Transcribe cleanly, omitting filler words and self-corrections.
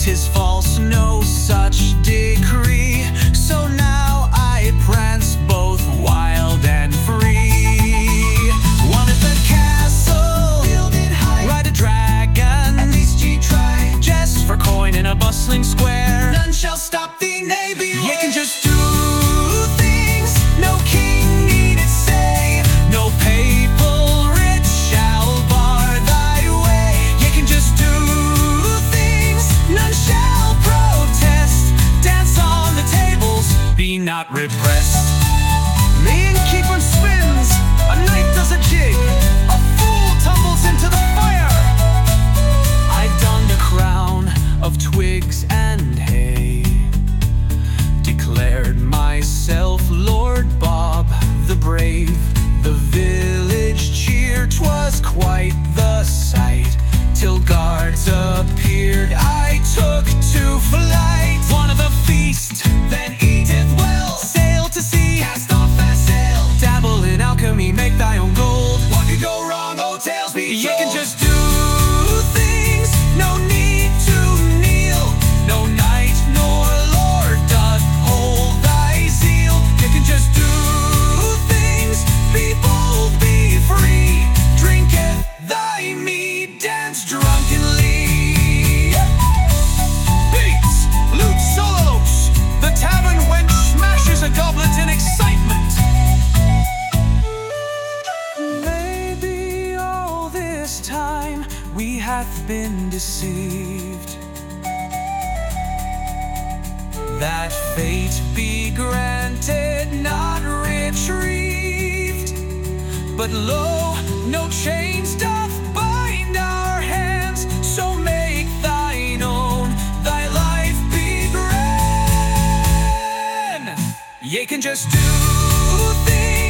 'tis false, no such decree. So now I prance both wild and free. One at the castle, ride a dragon, at least ye try. Just for coin in a bustling square, none shall stop thee, nay beware. Ye can just do things no king needed say, no papal writ shall bar thy way. Ye can just do things, none shall protest. Dance on the tables, be not repressed. The innkeeper spins, a knight does a jig, a fool tumbles into the fire. I donned a crown of twigs and hay, declared myself Lord Bob the Brave. The village cheered, 'twas quite the sight, till guards appeared, I took to flight. One of the feast, then eateth well, sail to sea, cast off fast sail. Dabble in alchemy, make thy own gold. What could go wrong? Oh, tales be told. You can just do things, no need to kneel. No knight nor lord doth hold thy zeal. You can just do things, be bold, be free. Drinketh thy mead, dance drunkenly. Beats, lute solos, the tavern wench smashes a goblet in excitement. Maybe all this time we hath been deceived, that fate be granted, not retrieved. But lo, no chains doth bind our hands, so make thine own, thy life be grand. Ye can just do things